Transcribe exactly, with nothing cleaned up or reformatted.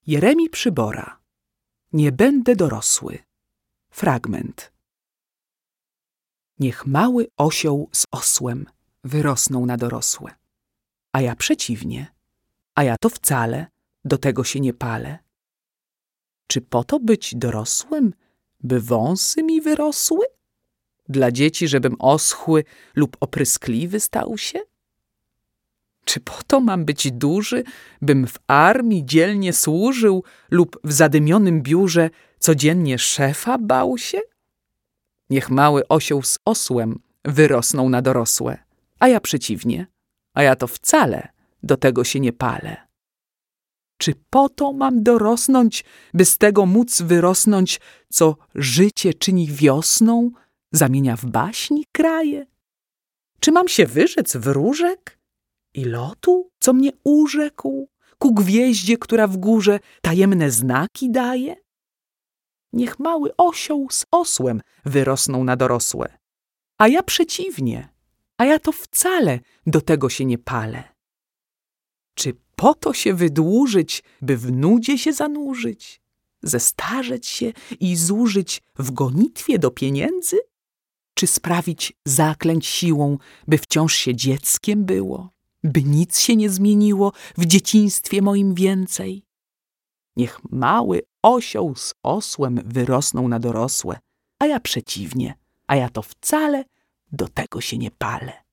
Jeremi Przybora. Nie będę dorosły. Fragment. Niech mały osioł z osłem wyrosną na dorosłe. A ja przeciwnie, a ja to wcale do tego się nie palę. Czy po to być dorosłym, by wąsy mi wyrosły? Dla dzieci, żebym oschły lub opryskliwy stał się? Czy po to mam być duży, bym w armii dzielnie służył lub w zadymionym biurze codziennie szefa bał się? Niech mały osioł z osłem wyrosną na dorosłe, a ja przeciwnie, a ja to wcale do tego się nie palę. Czy po to mam dorosnąć, by z tego móc wyrosnąć, co życie czyni wiosną, zamienia w baśni kraje? Czy mam się wyrzec wróżek i lotu, co mnie urzekł, ku gwieździe, która w górze tajemne znaki daje? Niech mały osioł z osłem wyrosną na dorosłe, a ja przeciwnie, a ja to wcale do tego się nie palę. Czy po to się wydłużyć, by w nudzie się zanurzyć, zestarzeć się i zużyć w gonitwie do pieniędzy? Czy sprawić zaklęć siłą, by wciąż się dzieckiem było, by nic się nie zmieniło w dzieciństwie moim więcej? Niech mały osioł z osłem wyrosną na dorosłe, a ja przeciwnie, a ja to wcale do tego się nie palę.